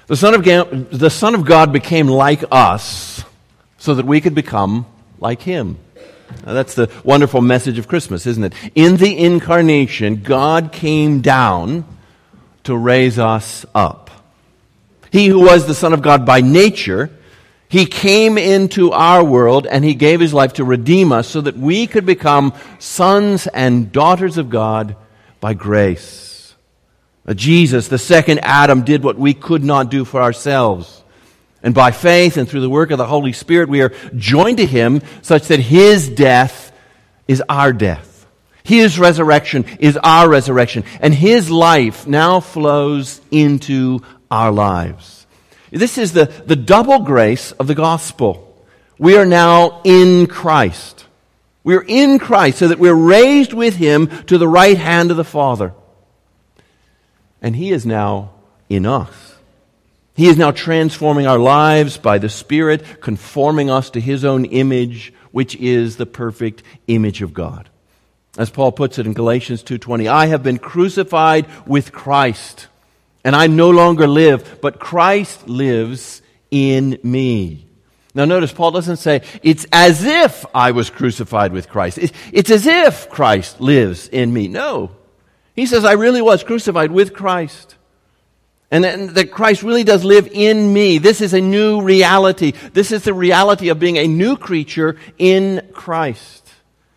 The Son of God became like us so that we could become like Him. Now, that's the wonderful message of Christmas, isn't it? In the incarnation, God came down to raise us up. He who was the Son of God by nature, He came into our world and He gave His life to redeem us so that we could become sons and daughters of God by grace. Jesus, the second Adam, did what we could not do for ourselves. And by faith and through the work of the Holy Spirit, we are joined to Him such that His death is our death. His resurrection is our resurrection. And His life now flows into our lives. This is the double grace of the gospel. We are now in Christ. We are in Christ so that we're raised with Him to the right hand of the Father. And He is now in us. He is now transforming our lives by the Spirit, conforming us to His own image, which is the perfect image of God. As Paul puts it in Galatians 2:20, I have been crucified with Christ, and I no longer live, but Christ lives in me. Now notice, Paul doesn't say, it's as if I was crucified with Christ. It's as if Christ lives in me. No. He says, I really was crucified with Christ. And that Christ really does live in me. This is a new reality. This is the reality of being a new creature in Christ.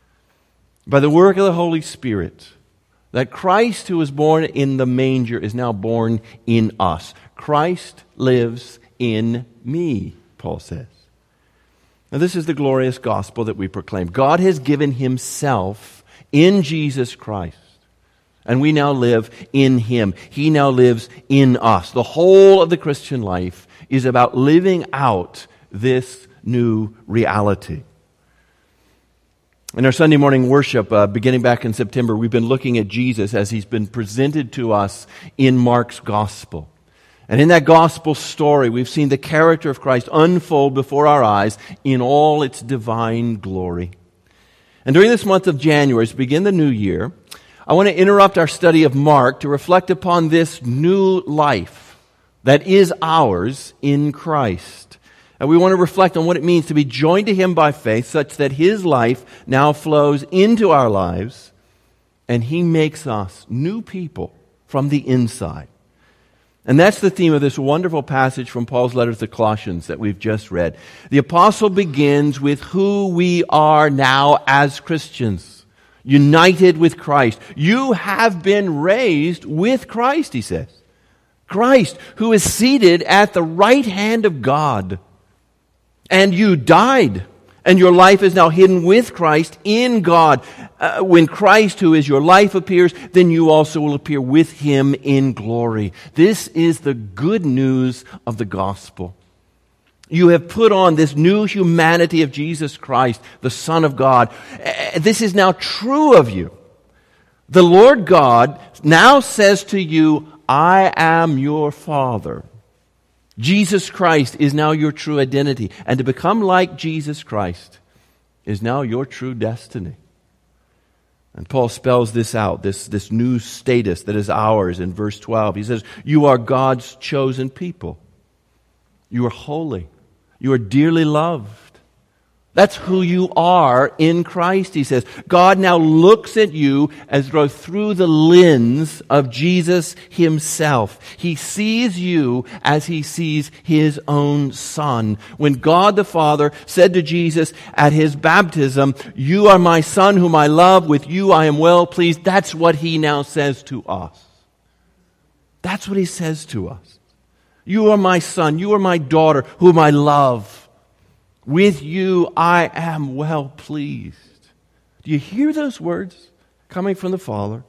By the work of the Holy Spirit, that Christ who was born in the manger is now born in us. Christ lives in me, Paul says. Now this is the glorious gospel that we proclaim. God has given Himself in Jesus Christ. And we now live in Him. He now lives in us. The whole of the Christian life is about living out this new reality. In our Sunday morning worship, beginning back in September, we've been looking at Jesus as He's been presented to us in Mark's gospel. And in that gospel story, we've seen the character of Christ unfold before our eyes in all its divine glory. And during this month of January, as we begin the new year, I want to interrupt our study of Mark to reflect upon this new life that is ours in Christ. And we want to reflect on what it means to be joined to Him by faith such that His life now flows into our lives and He makes us new people from the inside. And that's the theme of this wonderful passage from Paul's letter to the Colossians that we've just read. The apostle begins with who we are now as Christians. United with Christ. You have been raised with Christ, he says. Christ, who is seated at the right hand of God. And you died, and your life is now hidden with Christ in God. When Christ, who is your life, appears, then you also will appear with Him in glory. This is the good news of the gospel. You have put on this new humanity of Jesus Christ, the Son of God. This is now true of you. The Lord God now says to you, I am your Father. Jesus Christ is now your true identity. And to become like Jesus Christ is now your true destiny. And Paul spells this out, this new status that is ours in verse 12. He says, you are God's chosen people. You are holy. You are dearly loved. That's who you are in Christ, he says. God now looks at you as though through the lens of Jesus Himself. He sees you as He sees His own Son. When God the Father said to Jesus at His baptism, you are my Son whom I love, with you I am well pleased, that's what He now says to us. That's what He says to us. You are my son, you are my daughter, whom I love. With you I am well pleased. Do you hear those words coming from the Father?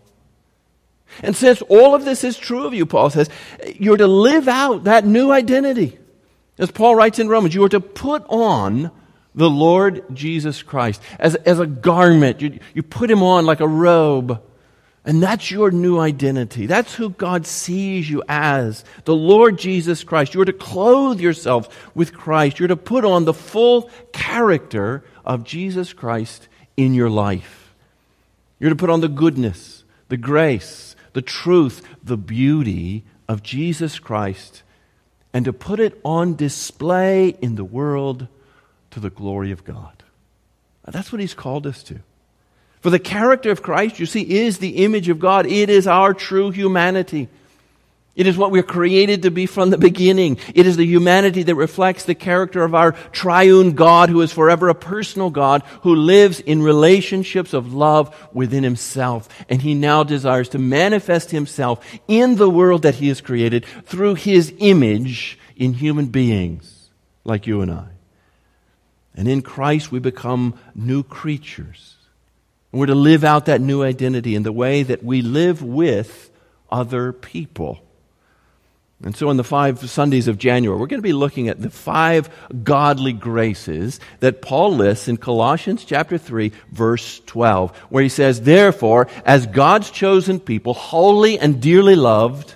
And since all of this is true of you, Paul says, you're to live out that new identity. As Paul writes in Romans, you are to put on the Lord Jesus Christ as a garment. You put Him on like a robe. And that's your new identity. That's who God sees you as, the Lord Jesus Christ. You're to clothe yourselves with Christ. You're to put on the full character of Jesus Christ in your life. You're to put on the goodness, the grace, the truth, the beauty of Jesus Christ and to put it on display in the world to the glory of God. That's what He's called us to. For the character of Christ, you see, is the image of God. It is our true humanity. It is what we're created to be from the beginning. It is the humanity that reflects the character of our triune God, who is forever a personal God, who lives in relationships of love within Himself. And He now desires to manifest Himself in the world that He has created through His image in human beings like you and I. And in Christ we become new creatures. And we're to live out that new identity in the way that we live with other people. And so in the 5 Sundays of January, we're going to be looking at the 5 godly graces that Paul lists in Colossians chapter 3, verse 12, where he says, "Therefore, as God's chosen people, holy and dearly loved,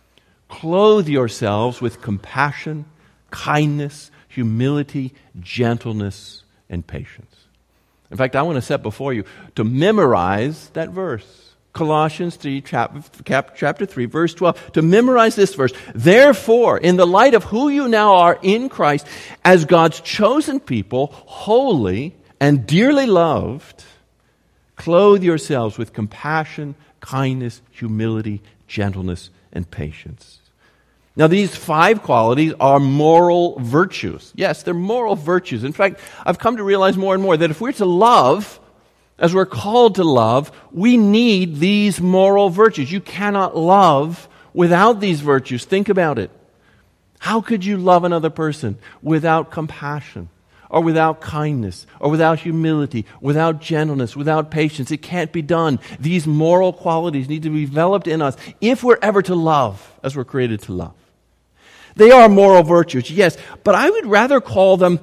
clothe yourselves with compassion, kindness, humility, gentleness, and patience." In fact, I want to set before you to memorize that verse. Colossians 3, chapter 3, verse 12. To memorize this verse. "Therefore, in the light of who you now are in Christ, as God's chosen people, holy and dearly loved, clothe yourselves with compassion, kindness, humility, gentleness, and patience." Now, these 5 qualities are moral virtues. Yes, they're moral virtues. In fact, I've come to realize more and more that if we're to love, as we're called to love, we need these moral virtues. You cannot love without these virtues. Think about it. How could you love another person without compassion, or without kindness, or without humility, without gentleness, without patience? It can't be done. These moral qualities need to be developed in us if we're ever to love as we're created to love. They are moral virtues, yes, but I would rather call them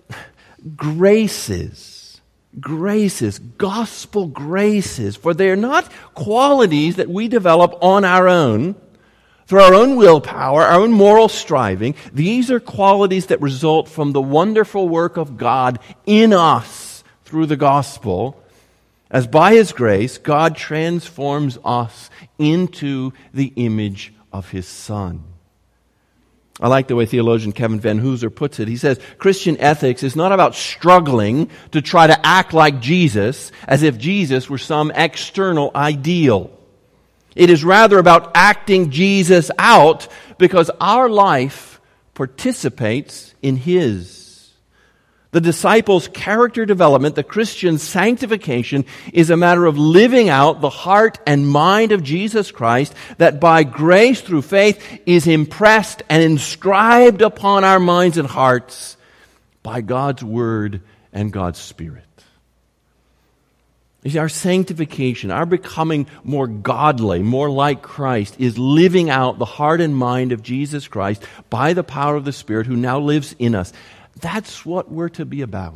graces. Graces, gospel graces, for they are not qualities that we develop on our own, through our own willpower, our own moral striving. These are qualities that result from the wonderful work of God in us through the gospel, as by His grace, God transforms us into the image of His Son. I like the way theologian Kevin Van Hooser puts it. He says, Christian ethics is not about struggling to try to act like Jesus, as if Jesus were some external ideal. It is rather about acting Jesus out because our life participates in His. The disciples' character development, the Christian sanctification, is a matter of living out the heart and mind of Jesus Christ that by grace through faith is impressed and inscribed upon our minds and hearts by God's Word and God's Spirit. You see, our sanctification, our becoming more godly, more like Christ, is living out the heart and mind of Jesus Christ by the power of the Spirit who now lives in us. That's what we're to be about.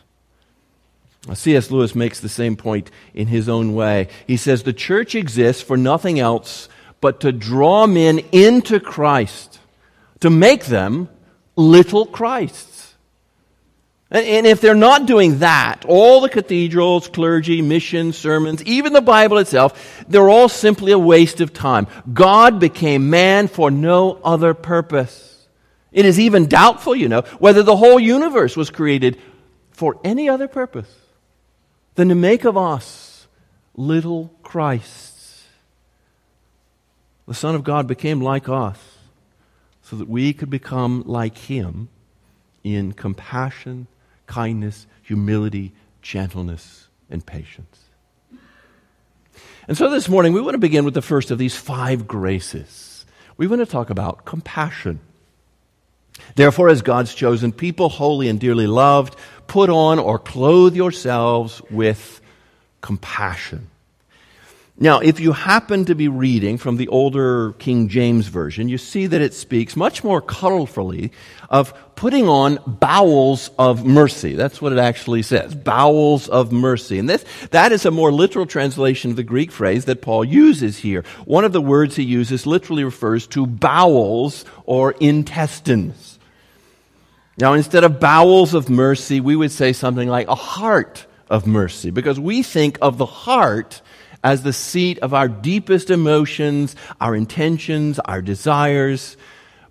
C.S. Lewis makes the same point in his own way. He says, the church exists for nothing else but to draw men into Christ, to make them little Christs. And if they're not doing that, all the cathedrals, clergy, missions, sermons, even the Bible itself, they're all simply a waste of time. God became man for no other purpose. It is even doubtful, whether the whole universe was created for any other purpose than to make of us little Christs. The Son of God became like us so that we could become like Him in compassion, kindness, humility, gentleness, and patience. And so this morning we want to begin with the first of these 5 graces. We want to talk about compassion. Therefore, as God's chosen people, holy and dearly loved, put on or clothe yourselves with compassion. Now, if you happen to be reading from the older King James Version, you see that it speaks much more colorfully of putting on bowels of mercy. That's what it actually says, bowels of mercy. And that is a more literal translation of the Greek phrase that Paul uses here. One of the words he uses literally refers to bowels or intestines. Now, instead of bowels of mercy, we would say something like a heart of mercy, because we think of the heart as the seat of our deepest emotions, our intentions, our desires.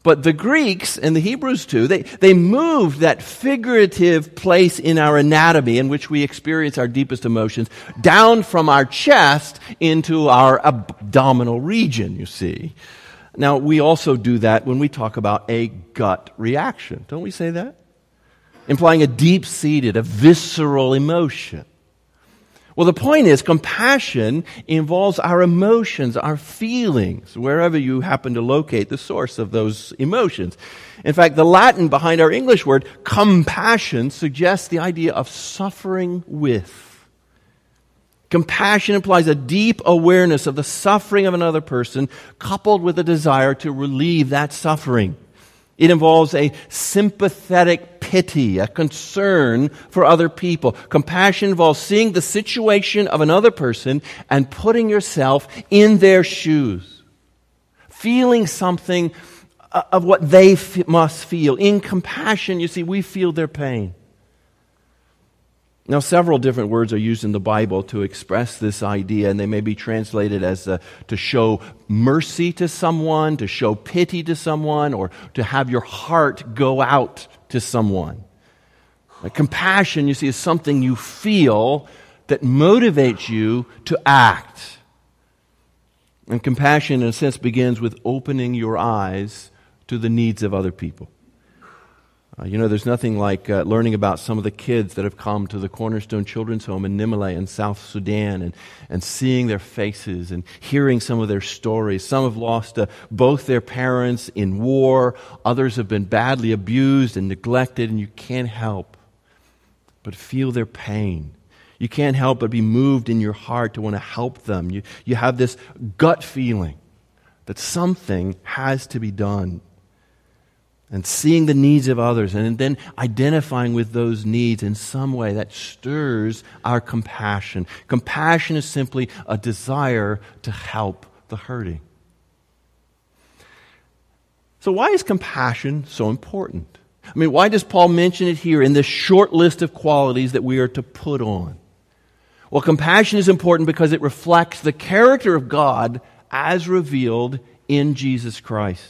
But the Greeks and the Hebrews too, they moved that figurative place in our anatomy in which we experience our deepest emotions down from our chest into our abdominal region, you see. Now, we also do that when we talk about a gut reaction. Don't we say that? Implying a deep-seated, a visceral emotion. Well, the point is, compassion involves our emotions, our feelings, wherever you happen to locate the source of those emotions. In fact, the Latin behind our English word, compassion, suggests the idea of suffering with. Compassion implies a deep awareness of the suffering of another person, coupled with a desire to relieve that suffering. It involves a sympathetic pity, a concern for other people. Compassion involves seeing the situation of another person and putting yourself in their shoes. Feeling something of what they must feel. In compassion, you see, we feel their pain. Now, several different words are used in the Bible to express this idea, and they may be translated as to show mercy to someone, to show pity to someone, or to have your heart go out to someone. Compassion, you see, is something you feel that motivates you to act. And compassion, in a sense, begins with opening your eyes to the needs of other people. There's nothing like learning about some of the kids that have come to the Cornerstone Children's Home in Nimale in South Sudan and seeing their faces and hearing some of their stories. Some have lost both their parents in war. Others have been badly abused and neglected, and you can't help but feel their pain. You can't help but be moved in your heart to want to help them. You have this gut feeling that something has to be done. And seeing the needs of others and then identifying with those needs in some way that stirs our compassion. Compassion is simply a desire to help the hurting. So why is compassion so important? I mean, why does Paul mention it here in this short list of qualities that we are to put on? Well, compassion is important because it reflects the character of God as revealed in Jesus Christ.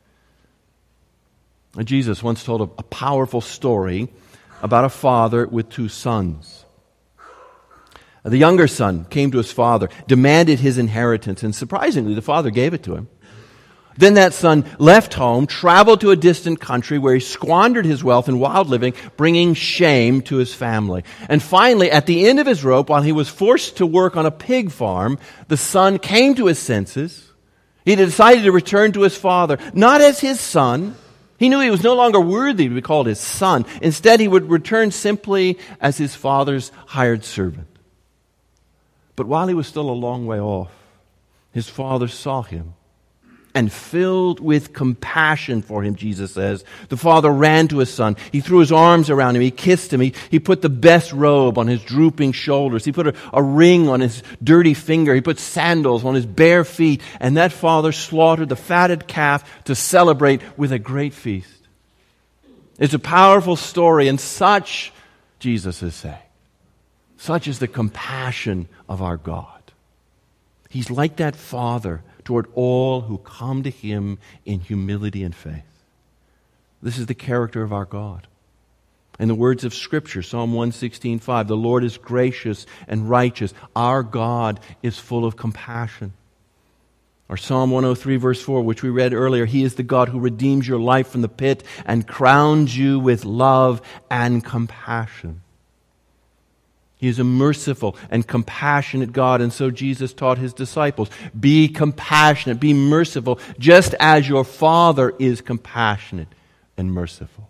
Jesus once told a powerful story about a father with two sons. The younger son came to his father, demanded his inheritance, and surprisingly, the father gave it to him. Then that son left home, traveled to a distant country where he squandered his wealth in wild living, bringing shame to his family. And finally, at the end of his rope, while he was forced to work on a pig farm, the son came to his senses. He decided to return to his father, not as his son. He knew he was no longer worthy to be called his son. Instead, he would return simply as his father's hired servant. But while he was still a long way off, his father saw him and filled with compassion for him, Jesus says, the father ran to his son. He threw his arms around him. He kissed him. He put the best robe on his drooping shoulders. He put a ring on his dirty finger. He put sandals on his bare feet. And that father slaughtered the fatted calf to celebrate with a great feast. It's a powerful story, and such, Jesus is saying, such is the compassion of our God. He's like that father toward all who come to him in humility and faith. This is the character of our God. In the words of Scripture, Psalm 116:5, the Lord is gracious and righteous. Our God is full of compassion. Or Psalm 103 verse 4, which we read earlier, He is the God who redeems your life from the pit and crowns you with love and compassion. He is a merciful and compassionate God, and so Jesus taught His disciples, be compassionate, be merciful, just as your Father is compassionate and merciful.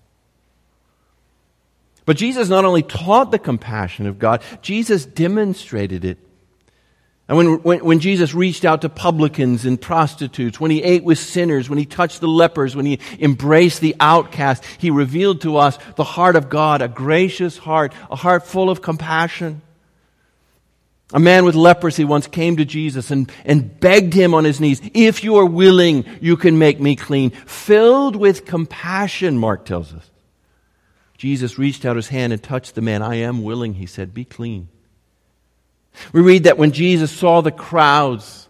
But Jesus not only taught the compassion of God, Jesus demonstrated it. And when Jesus reached out to publicans and prostitutes, when He ate with sinners, when He touched the lepers, when He embraced the outcast, He revealed to us the heart of God, a gracious heart, a heart full of compassion. A man with leprosy once came to Jesus and begged Him on his knees, if you are willing, you can make me clean. Filled with compassion, Mark tells us. Jesus reached out His hand and touched the man. I am willing, He said, be clean. We read that when Jesus saw the crowds,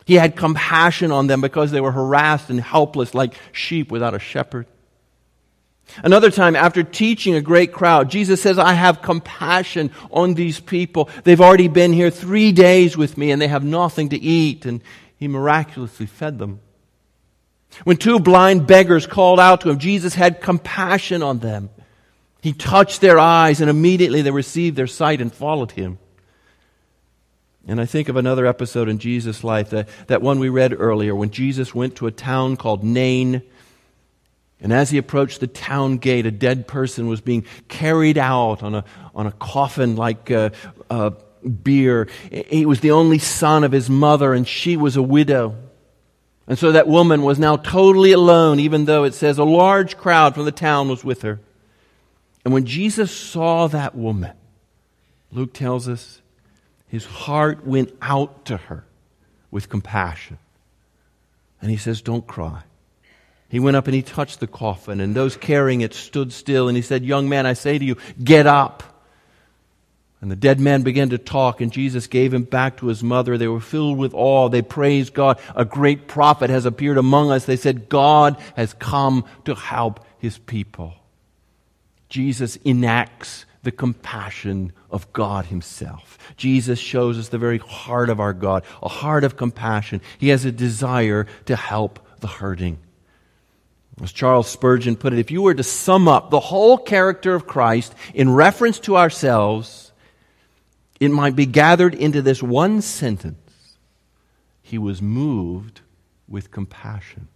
He had compassion on them because they were harassed and helpless like sheep without a shepherd. Another time, after teaching a great crowd, Jesus says, I have compassion on these people. They've already been here 3 days with me and they have nothing to eat. And He miraculously fed them. When 2 blind beggars called out to Him, Jesus had compassion on them. He touched their eyes and immediately they received their sight and followed Him. And I think of another episode in Jesus' life, that one we read earlier, when Jesus went to a town called Nain. And as He approached the town gate, a dead person was being carried out on a coffin like bier. He was the only son of his mother, and she was a widow. And so that woman was now totally alone, even though it says a large crowd from the town was with her. And when Jesus saw that woman, Luke tells us, His heart went out to her with compassion. And He says, don't cry. He went up and He touched the coffin, and those carrying it stood still. And He said, young man, I say to you, get up. And the dead man began to talk, and Jesus gave him back to his mother. They were filled with awe. They praised God. A great prophet has appeared among us. They said, God has come to help His people. Jesus enacts the compassion of God Himself. Jesus shows us the very heart of our God, a heart of compassion. He has a desire to help the hurting. As Charles Spurgeon put it, if you were to sum up the whole character of Christ in reference to ourselves, it might be gathered into this one sentence: He was moved with compassion.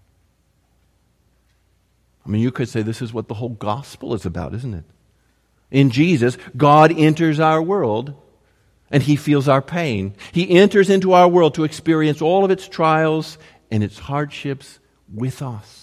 I mean, you could say this is what the whole gospel is about, isn't it? In Jesus, God enters our world and He feels our pain. He enters into our world to experience all of its trials and its hardships with us.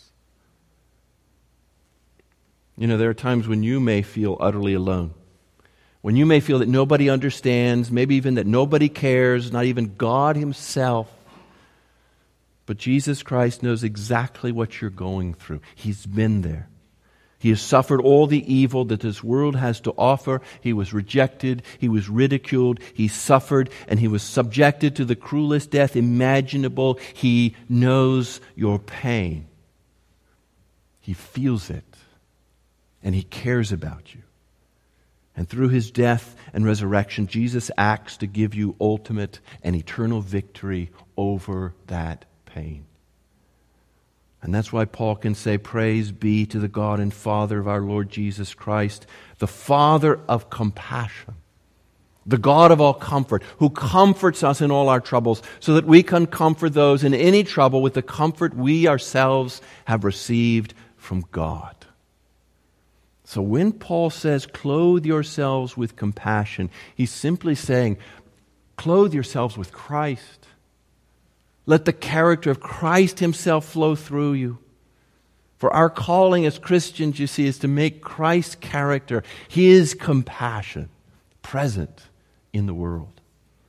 You know, there are times when you may feel utterly alone. When you may feel that nobody understands, maybe even that nobody cares, not even God Himself. But Jesus Christ knows exactly what you're going through. He's been there. He has suffered all the evil that this world has to offer. He was rejected. He was ridiculed. He suffered, and He was subjected to the cruelest death imaginable. He knows your pain. He feels it. And He cares about you. And through His death and resurrection, Jesus acts to give you ultimate and eternal victory over that pain. And that's why Paul can say, praise be to the God and Father of our Lord Jesus Christ, the Father of compassion, the God of all comfort, who comforts us in all our troubles, so that we can comfort those in any trouble with the comfort we ourselves have received from God. So when Paul says, clothe yourselves with compassion, he's simply saying, clothe yourselves with Christ. Let the character of Christ Himself flow through you. For our calling as Christians, you see, is to make Christ's character, His compassion, present in the world.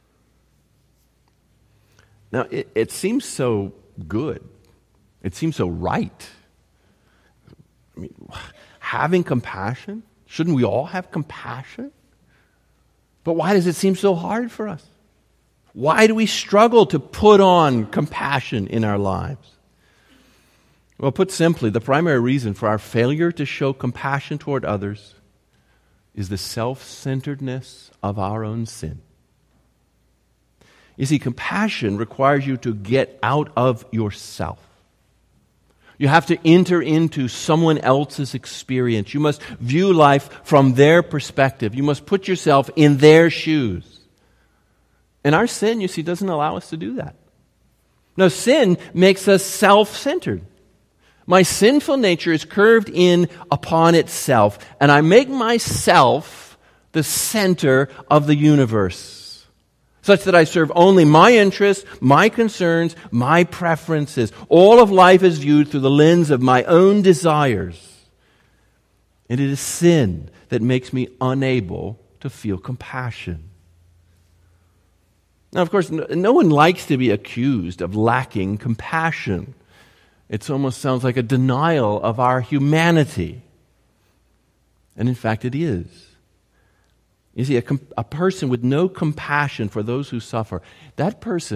Now, it seems so good. It seems so right. I mean, having compassion? Shouldn't we all have compassion? But why does it seem so hard for us? Why do we struggle to put on compassion in our lives? Well, put simply, the primary reason for our failure to show compassion toward others is the self-centeredness of our own sin. You see, compassion requires you to get out of yourself. You have to enter into someone else's experience. You must view life from their perspective. You must put yourself in their shoes. And our sin, you see, doesn't allow us to do that. No, sin makes us self-centered. My sinful nature is curved in upon itself, and I make myself the center of the universe, such that I serve only my interests, my concerns, my preferences. All of life is viewed through the lens of my own desires. And it is sin that makes me unable to feel compassion. Now, of course, no one likes to be accused of lacking compassion. It almost sounds like a denial of our humanity. And in fact, it is. You see, a person with no compassion for those who suffer, that person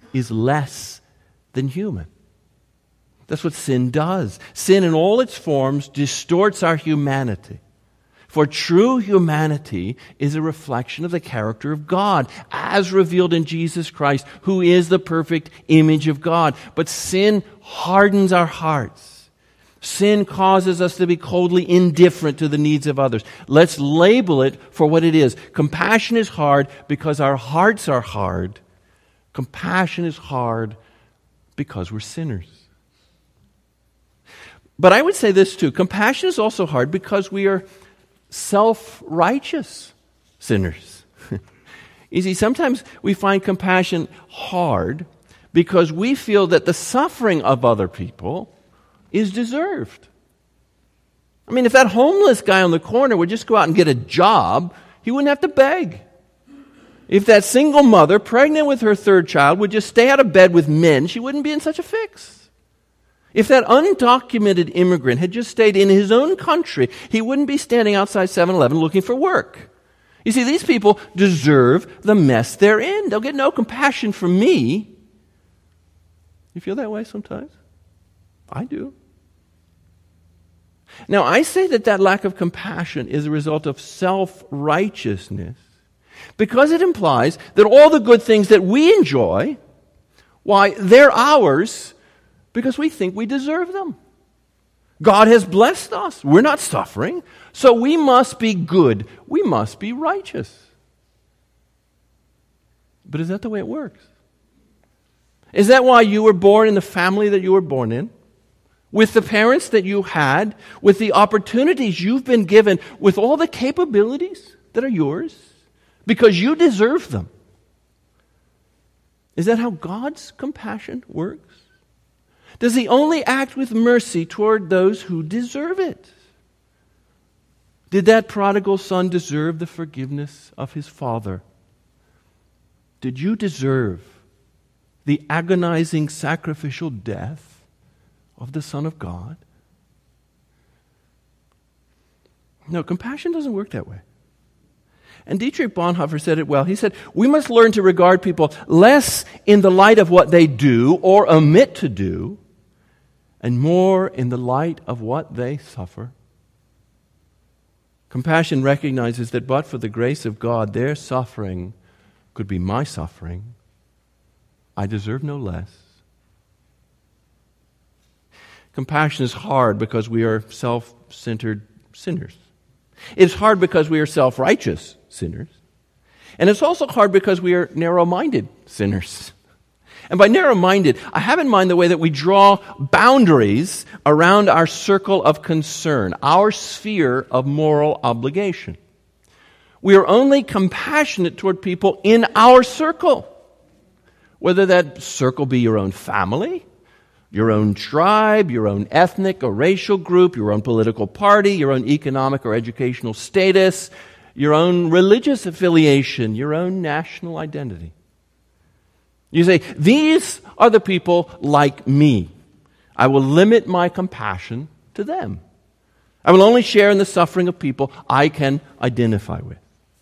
is less than human. That's what sin does. Sin in all its forms distorts our humanity. For true humanity is a reflection of the character of God, as revealed in Jesus Christ, who is the perfect image of God. But sin hardens our hearts. Sin causes us to be coldly indifferent to the needs of others. Let's label it for what it is. Compassion is hard because our hearts are hard. Compassion is hard because we're sinners. But I would say this too. Compassion is also hard because we are self-righteous sinners. You see, sometimes we find compassion hard because we feel that the suffering of other people is deserved. I mean, if that homeless guy on the corner would just go out and get a job, he wouldn't have to beg. If that single mother, pregnant with her third child, would just stay out of bed with men, she wouldn't be in such a fix. If that undocumented immigrant had just stayed in his own country, he wouldn't be standing outside 7-Eleven looking for work. You see, these people deserve the mess they're in. They'll get no compassion from me. You feel that way sometimes? I do. Now, I say that lack of compassion is a result of self-righteousness because it implies that all the good things that we enjoy, why, they're ours because we think we deserve them. God has blessed us. We're not suffering, so we must be good. We must be righteous. But is that the way it works? Is that why you were born in the family that you were born in? With the parents that you had, with the opportunities you've been given, with all the capabilities that are yours, because you deserve them. Is that how God's compassion works? Does He only act with mercy toward those who deserve it? Did that prodigal son deserve the forgiveness of his father? Did you deserve the agonizing sacrificial death of the Son of God? No, compassion doesn't work that way. And Dietrich Bonhoeffer said it well. He said, we must learn to regard people less in the light of what they do or omit to do, and more in the light of what they suffer. Compassion recognizes that but for the grace of God, their suffering could be my suffering. I deserve no less. Compassion is hard because we are self-centered sinners. It's hard because we are self-righteous sinners. And it's also hard because we are narrow-minded sinners. And by narrow-minded, I have in mind the way that we draw boundaries around our circle of concern, our sphere of moral obligation. We are only compassionate toward people in our circle, whether that circle be your own family, your own tribe, your own ethnic or racial group, your own political party, your own economic or educational status, your own religious affiliation, your own national identity. You say, these are the people like me. I will limit my compassion to them. I will only share in the suffering of people I can identify with.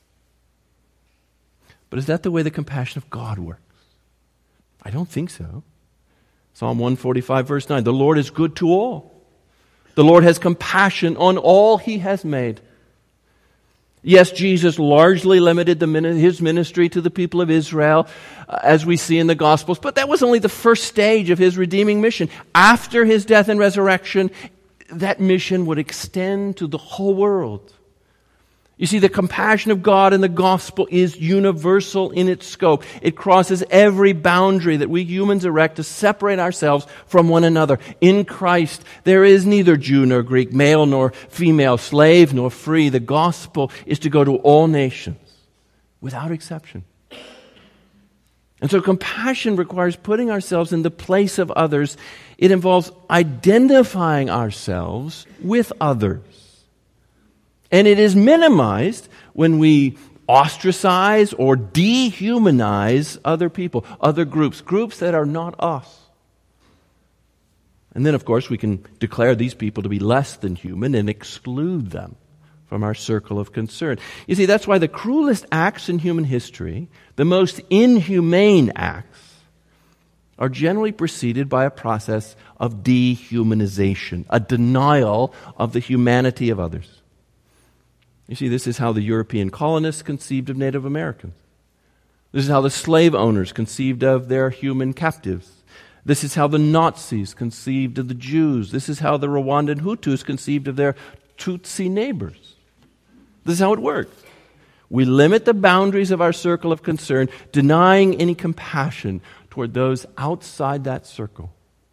But is that the way the compassion of God works? I don't think so. Psalm 145, verse 9, the Lord is good to all. The Lord has compassion on all He has made. Yes, Jesus largely limited His ministry to the people of Israel, as we see in the Gospels, but that was only the first stage of His redeeming mission. After His death and resurrection, that mission would extend to the whole world. You see, the compassion of God in the gospel is universal in its scope. It crosses every boundary that we humans erect to separate ourselves from one another. In Christ, there is neither Jew nor Greek, male nor female, slave nor free. The gospel is to go to all nations, without exception. And so compassion requires putting ourselves in the place of others. It involves identifying ourselves with others. And it is minimized when we ostracize or dehumanize other people, other groups that are not us. And then, of course, we can declare these people to be less than human and exclude them from our circle of concern. You see, that's why the cruelest acts in human history, the most inhumane acts, are generally preceded by a process of dehumanization, a denial of the humanity of others. You see, this is how the European colonists conceived of Native Americans. This is how the slave owners conceived of their human captives. This is how the Nazis conceived of the Jews. This is how the Rwandan Hutus conceived of their Tutsi neighbors. This is how it works. We limit the boundaries of our circle of concern, denying any compassion toward those outside that circle.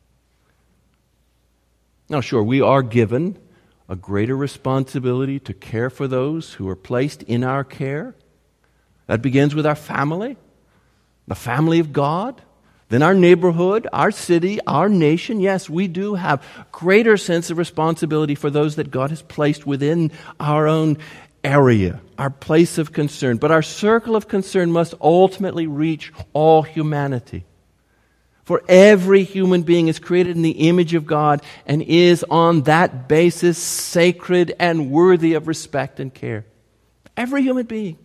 Now, sure, we are given a greater responsibility to care for those who are placed in our care. That begins with our family, the family of God, then our neighborhood, our city, our nation. Yes, we do have greater sense of responsibility for those that God has placed within our own area, our place of concern. But our circle of concern must ultimately reach all humanity. For every human being is created in the image of God and is on that basis sacred and worthy of respect and care. Every human being.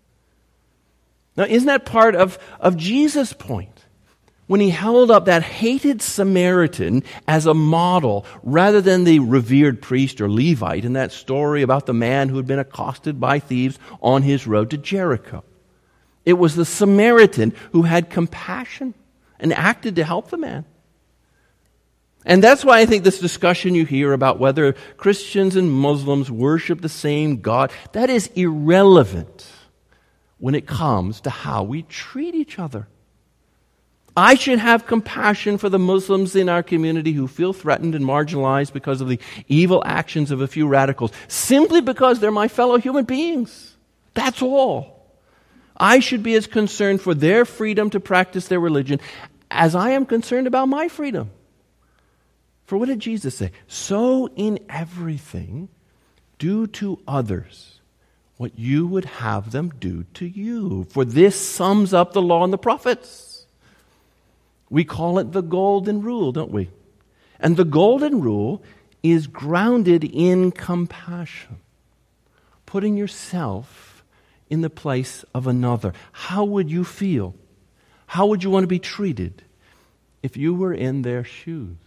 Now, isn't that part of Jesus' point? When he held up that hated Samaritan as a model rather than the revered priest or Levite in that story about the man who had been accosted by thieves on his road to Jericho. It was the Samaritan who had compassion and acted to help the man. And that's why I think this discussion you hear about whether Christians and Muslims worship the same God, that is irrelevant when it comes to how we treat each other. I should have compassion for the Muslims in our community who feel threatened and marginalized because of the evil actions of a few radicals, simply because they're my fellow human beings. That's all. I should be as concerned for their freedom to practice their religion as I am concerned about my freedom. For what did Jesus say? So in everything, do to others what you would have them do to you. For this sums up the law and the prophets. We call it the golden rule, don't we? And the golden rule is grounded in compassion. Putting yourself in the place of another. How would you feel? How would you want to be treated if you were in their shoes?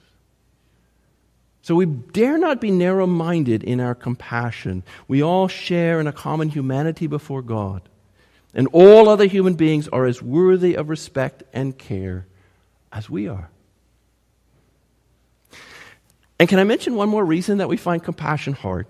So we dare not be narrow-minded in our compassion. We all share in a common humanity before God. And all other human beings are as worthy of respect and care as we are. And can I mention one more reason that we find compassion hard?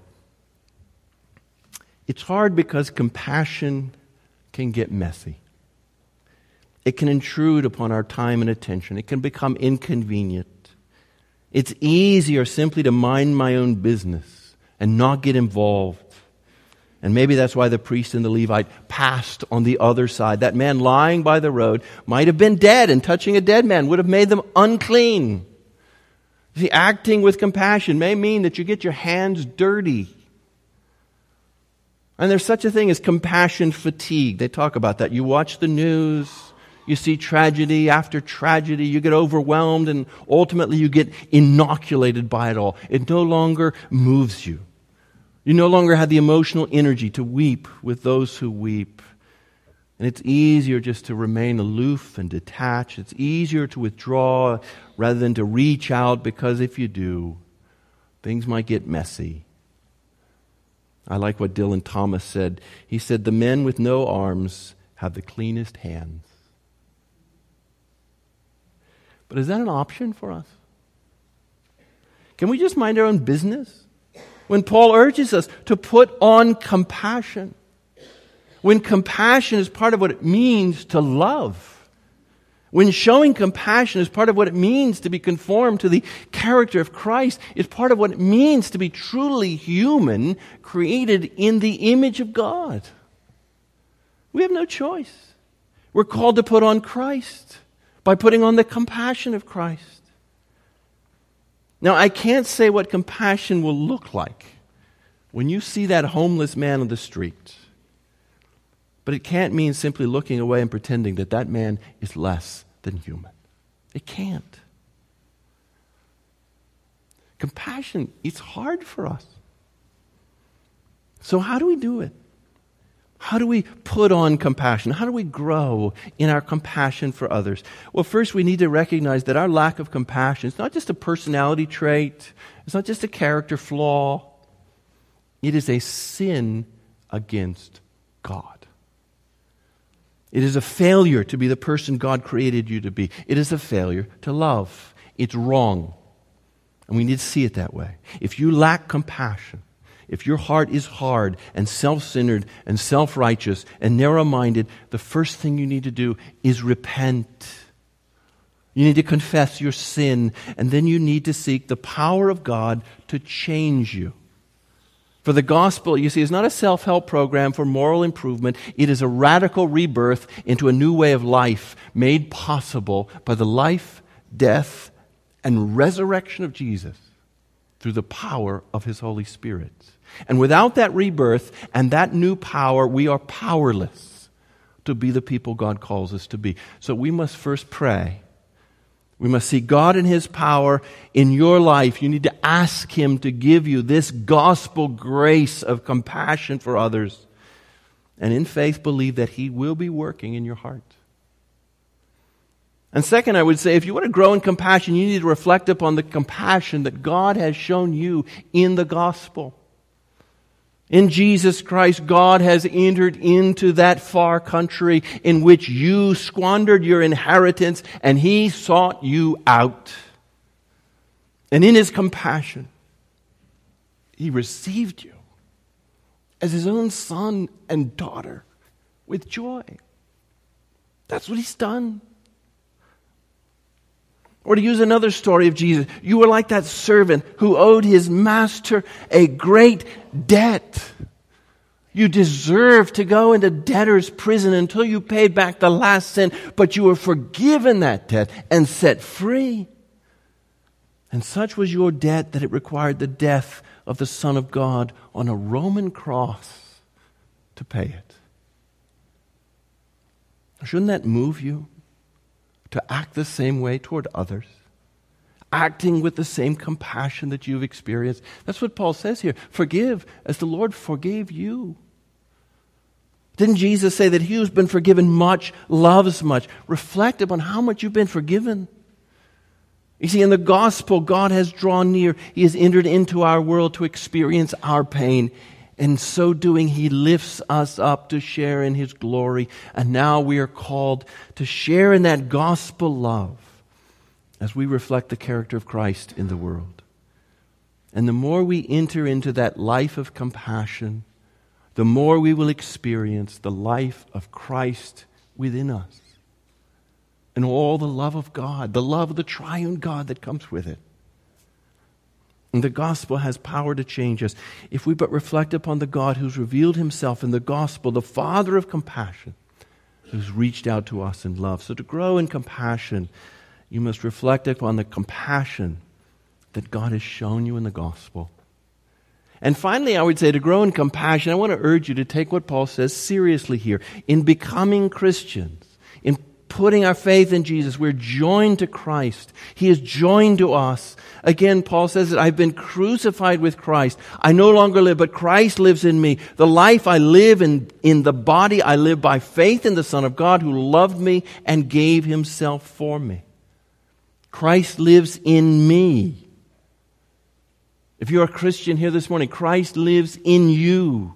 It's hard because compassion can get messy. It can intrude upon our time and attention. It can become inconvenient. It's easier simply to mind my own business and not get involved. And maybe that's why the priest and the Levite passed on the other side. That man lying by the road might have been dead, and touching a dead man would have made them unclean. See, acting with compassion may mean that you get your hands dirty. And there's such a thing as compassion fatigue. They talk about that. You watch the news, you see tragedy after tragedy, you get overwhelmed, and ultimately you get inoculated by it all. It no longer moves you. You no longer have the emotional energy to weep with those who weep. And it's easier just to remain aloof and detached. It's easier to withdraw rather than to reach out, because if you do, things might get messy. I like what Dylan Thomas said. He said, "The men with no arms have the cleanest hands." But is that an option for us? Can we just mind our own business? When Paul urges us to put on compassion, when compassion is part of what it means to love, when showing compassion is part of what it means to be conformed to the character of Christ, it's part of what it means to be truly human, created in the image of God. We have no choice. We're called to put on Christ by putting on the compassion of Christ. Now, I can't say what compassion will look like when you see that homeless man on the street. But it can't mean simply looking away and pretending that that man is less than human. It can't. Compassion, it's hard for us. So how do we do it? How do we put on compassion? How do we grow in our compassion for others? Well, first we need to recognize that our lack of compassion is not just a personality trait. It's not just a character flaw. It is a sin against God. It is a failure to be the person God created you to be. It is a failure to love. It's wrong. And we need to see it that way. If you lack compassion, if your heart is hard and self-centered and self-righteous and narrow-minded, the first thing you need to do is repent. You need to confess your sin, and then you need to seek the power of God to change you. For the gospel, you see, is not a self-help program for moral improvement. It is a radical rebirth into a new way of life made possible by the life, death, and resurrection of Jesus through the power of His Holy Spirit. And without that rebirth and that new power, we are powerless to be the people God calls us to be. So we must first pray. We must see God and His power in your life. You need to ask Him to give you this gospel grace of compassion for others. And in faith, believe that He will be working in your heart. And second, I would say, if you want to grow in compassion, you need to reflect upon the compassion that God has shown you in the gospel. In Jesus Christ, God has entered into that far country in which you squandered your inheritance, and He sought you out. And in His compassion, He received you as His own son and daughter with joy. That's what He's done. Or to use another story of Jesus, you were like that servant who owed his master a great debt. You deserved to go into debtor's prison until you paid back the last cent, but you were forgiven that debt and set free. And such was your debt that it required the death of the Son of God on a Roman cross to pay it. Shouldn't that move you to act the same way toward others? Acting with the same compassion that you've experienced. That's what Paul says here. Forgive as the Lord forgave you. Didn't Jesus say that he who's been forgiven much loves much? Reflect upon how much you've been forgiven. You see, in the gospel, God has drawn near. He has entered into our world to experience our pain. In so doing, He lifts us up to share in His glory. And now we are called to share in that gospel love as we reflect the character of Christ in the world. And the more we enter into that life of compassion, the more we will experience the life of Christ within us. And all the love of God, the love of the triune God that comes with it. And the gospel has power to change us if we but reflect upon the God who's revealed Himself in the gospel, the Father of compassion, who's reached out to us in love. So to grow in compassion, you must reflect upon the compassion that God has shown you in the gospel. And finally, I would say to grow in compassion, I want to urge you to take what Paul says seriously here. In becoming Christians, in putting our faith in Jesus, we're joined to Christ. He is joined to us. Again, Paul says that I've been crucified with Christ. I no longer live, but Christ lives in me. The life I live in the body, I live by faith in the Son of God who loved me and gave Himself for me. Christ lives in me. If you're a Christian here this morning, Christ lives in you.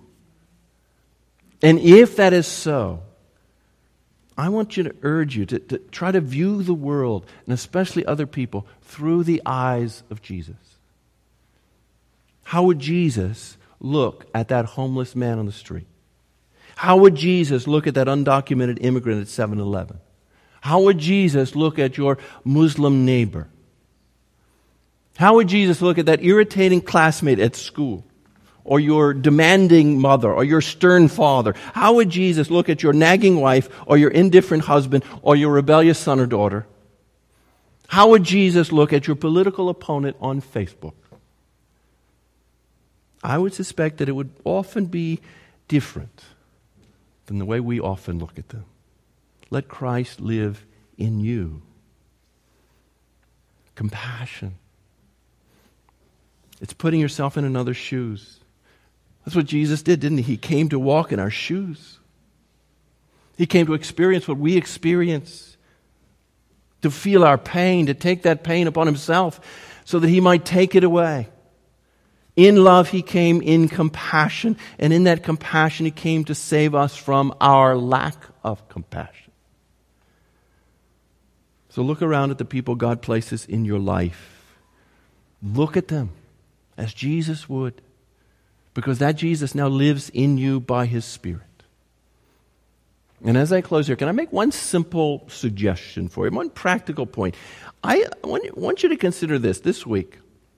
And if that is so, I want you to urge you to try to view the world, and especially other people, through the eyes of Jesus. How would Jesus look at that homeless man on the street? How would Jesus look at that undocumented immigrant at 7-Eleven? How would Jesus look at your Muslim neighbor? How would Jesus look at that irritating classmate at school? Or your demanding mother, or your stern father? How would Jesus look at your nagging wife, or your indifferent husband, or your rebellious son or daughter? How would Jesus look at your political opponent on Facebook? I would suspect that it would often be different than the way we often look at them. Let Christ live in you. Compassion. It's putting yourself in another's shoes. That's what Jesus did, didn't he? He came to walk in our shoes. He came to experience what we experience, to feel our pain, to take that pain upon himself so that he might take it away. In love, he came in compassion, and in that compassion, he came to save us from our lack of compassion. So look around at the people God places in your life. Look at them as Jesus would, because that Jesus now lives in you by his Spirit. And as I close here, can I make one simple suggestion for you, one practical point? I want you to consider this week.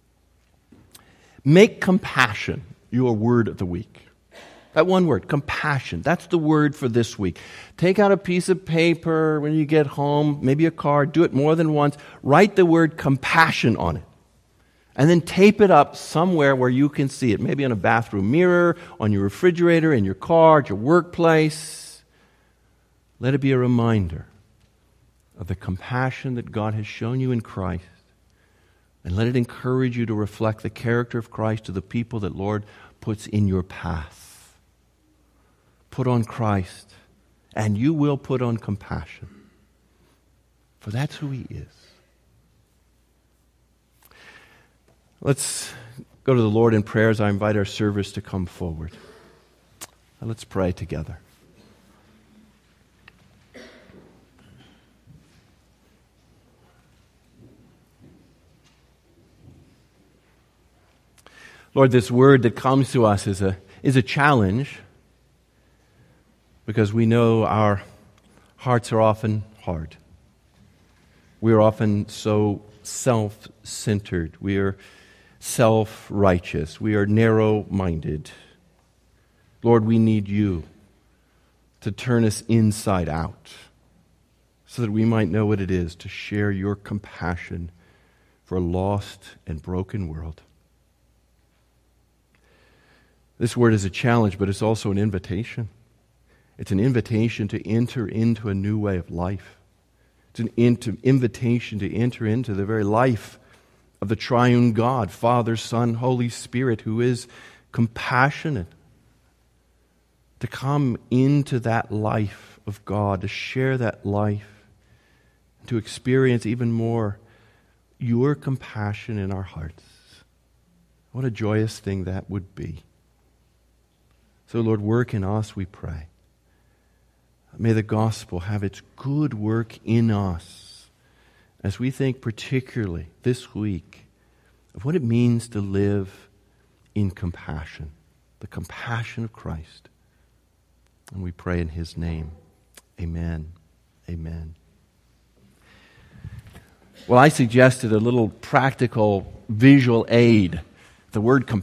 Make compassion your word of the week. That one word, compassion, that's the word for this week. Take out a piece of paper when you get home, maybe a card, do it more than once. Write the word compassion on it. And then tape it up somewhere where you can see it. Maybe on a bathroom mirror, on your refrigerator, in your car, at your workplace. Let it be a reminder of the compassion that God has shown you in Christ. And let it encourage you to reflect the character of Christ to the people that Lord puts in your path. Put on Christ, and you will put on compassion. For that's who he is. Let's go to the Lord in prayer as I invite our servers to come forward. Now let's pray together. Lord, this word that comes to us is a challenge because we know our hearts are often hard. We are often so self-centered. We are self-righteous. We are narrow-minded. Lord, we need you to turn us inside out so that we might know what it is to share your compassion for a lost and broken world. This word is a challenge, but it's also an invitation. It's an invitation to enter into a new way of life. It's an invitation to enter into the very life of the triune God, Father, Son, Holy Spirit, who is compassionate. To come into that life of God, to share that life, to experience even more your compassion in our hearts. What a joyous thing that would be. So, Lord, work in us, we pray. May the gospel have its good work in us as we think particularly this week of what it means to live in compassion, the compassion of Christ. And we pray in his name. Amen. Amen. Well, I suggested a little practical visual aid. The word compassion